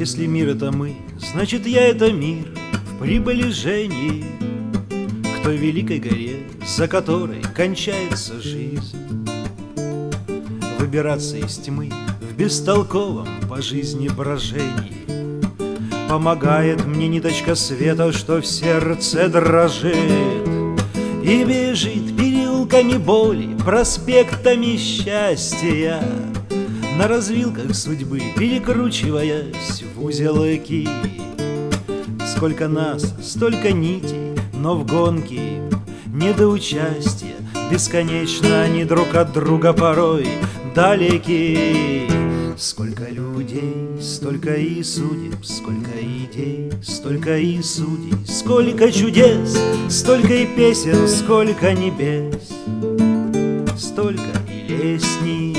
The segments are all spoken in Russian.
Если мир — это мы, значит я — это мир в приближении к той великой горе, за которой кончается жизнь. Выбираться из тьмы в бестолковом по жизни брожении помогает мне ниточка света, что в сердце дрожит и бежит переулками боли, проспектами счастья, на развилках судьбы перекручиваясь в узелки. Сколько нас, столько нитей, но в гонке не до участия, бесконечно они друг от друга порой далеки. Сколько людей, столько и судеб, сколько идей, столько и судей, сколько чудес, столько и песен, сколько небес, столько и лестниц.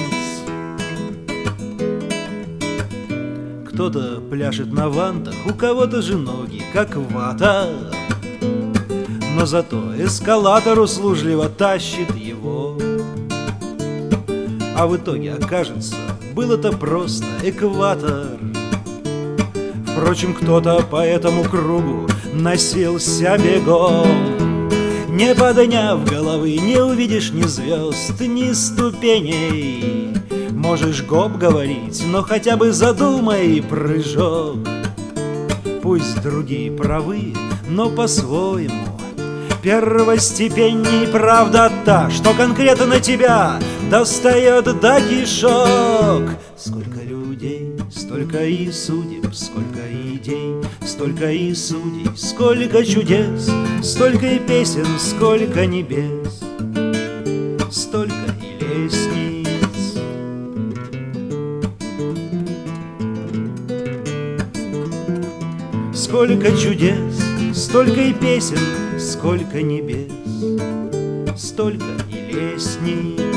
Кто-то пляшет на вантах, у кого-то же ноги, как вата, но зато эскалатор услужливо тащит его. А в итоге окажется, был-то просто экватор. Впрочем, кто-то по этому кругу носился бегом. Не подняв головы, не увидишь ни звезд, ни ступеней. Можешь гоп говорить, но хотя бы задумай прыжок. Пусть другие правы, но по-своему первостепенней правда та, что конкретно тебя достает до кишок. Сколько людей, столько и судеб, сколько идей, столько и судей, сколько чудес, столько и песен, сколько небес, столько и лестниц. Сколько чудес, столько и песен, сколько небес, столько и лестниц.